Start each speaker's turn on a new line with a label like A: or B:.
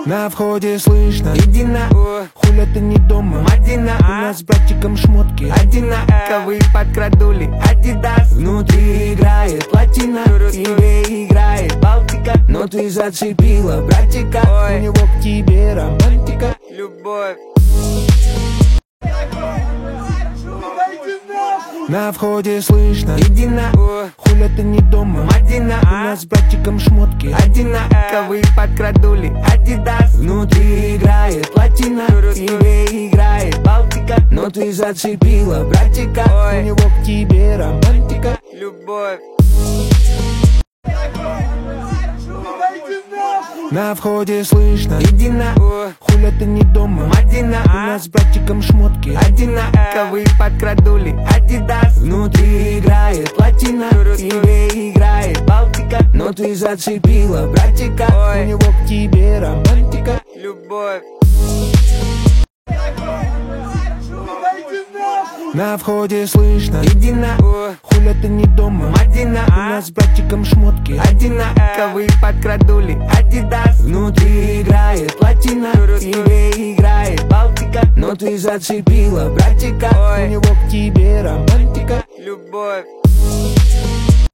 A: На входе слышно: иди на, хуля ты не дома, Мадина. У нас с братчиком шмотки одинаковые, подкрадули Адидас. Внутри играет платина, тебе играет Балтика. Но ты зацепила братика, у него к тебе романтика. Любовь. На входе слышно: иди на, хуля ты не дома, Мадина. У нас с братчиком шмотки одинаковые, подкрадули Адидас. Внутри играет платина, тебе играет Балтика. Но ты зацепила братика, у него к тебе романтика. Любовь. На входе слышно: иди на, хуля ты не дома, Мадина. У нас с братчиком шмотки одинаковые, подкрадули Адидас. Внутри играет платина, тебе играет Балтика. Но ты зацепила братика, у него к тебе романтика. Любовь. На входе слышно: иди на, хуля ты не дома, Мадина. У нас с братчиком шмотки одинаковые, подкрадули Адидас. Внутри играет платина, тебе играет Балтика. Но ты зацепила братика, у него к тебе романтика. Любовь.